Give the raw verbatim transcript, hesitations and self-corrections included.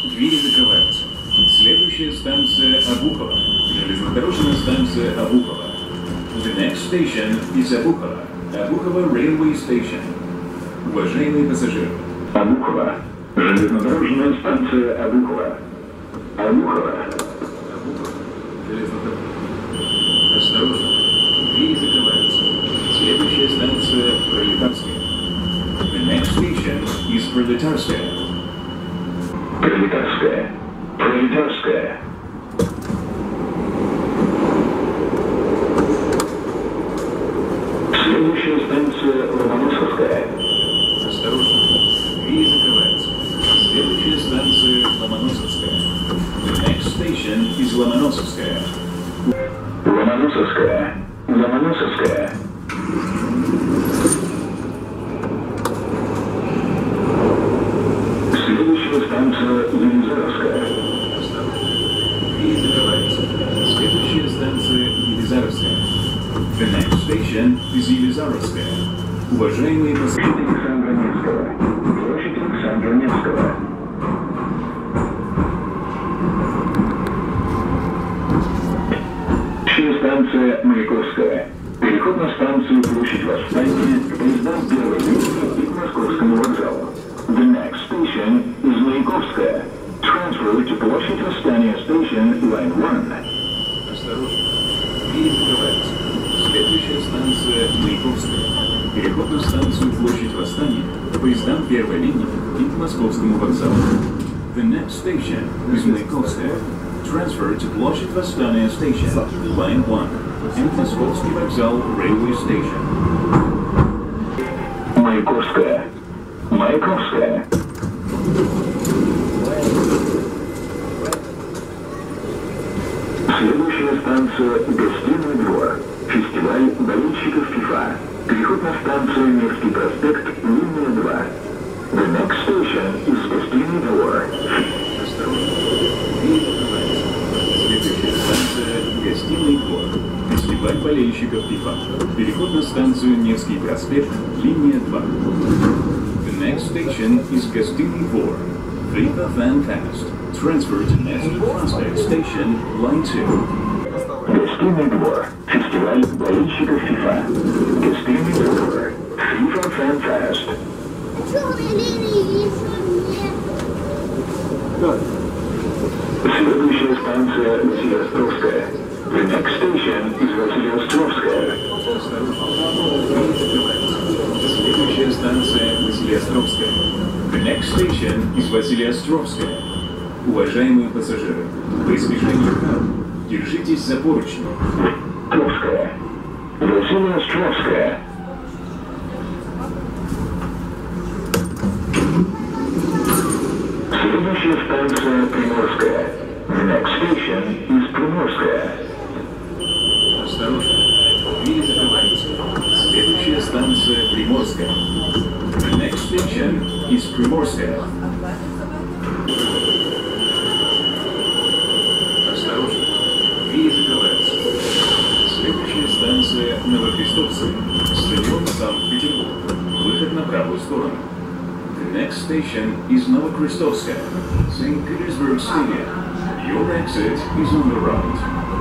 двери закрываются. Следующая станция Обухова. Железнодорожная станция Обухова. The next station is Обухова. Обухова Railway Station. Уважаемые пассажиры. Обухова. Железнодорожная станция Обухова. Обухова. Обухова. Железнодорожная. Осторожно. Двери закрываются. Следующая станция Пролетарская. The next station is Пролетарская. Пролетарская. Пролетарская. Следующая станция Ломоносовская. Осторожно. Двери закрываются. Следующая станция Ломоносовская. The next station is Ломоносовская. Ломоносовская. Ломоносовская. Следующая станция Елизаровская. Осторожно. Двери закрываются. Следующая станция Елизаровская. The next station is Елизаровская. Уважаемые пассажиры. Александра Невского. Площадь Александра Невского. Следующая станция Маяковская. Переход на станцию Площадь Восстания поездам первой линии и к Московскому вокзалу. The next station is Маяковская. Transfer to Площадь Восстания Station, Line one. Осторожно. Двери закрываются. Следующая станция Маяковская. Переход на станцию Площадь Восстания поездам первой линии и к Московскому вокзалу. The next station is Маяковская. Transfer to Площадь Восстания Station, Line one, and Московский вокзал Railway Station. Маяковская. Маяковская. Следующая станция Гостиный двор. Фестиваль болельщиков ФИФА. Переход на станцию Невский проспект, линия два. The next station is Гостиный двор. Осторожно. Двери закрываются. Следующая станция Гостиный двор. Фестиваль болельщиков ФИФА. Переход на станцию Невский проспект, линия два. The next station is Гостиный двор. FIFA Fan Fest. Transfer to Nevsky Prospect Station, Line two. Гостиный двор. Фестиваль болельщиков ФИФА. Гостиный двор. FIFA Fan Fest. Черной линии еще нет. Следующая станция Василиостровская. The next station is Василиостровская. Следующая станция Василиостровская. The next station is Василиостровская. Уважаемые пассажиры, во избежание травм, держитесь за поручни. Островская. Василиостровская. Следующая станция Приморская. The next station is Приморская. Осторожно, двери закрываются. Следующая станция Приморская. The next station is Приморская. Осторожно, двери закрываются. Следующая станция Новокрестовская. Стадион Санкт-Петербург. Выход на правую сторону. The next station is Новокрестовская. Saint Petersburg Stadium. Your exit is on the right.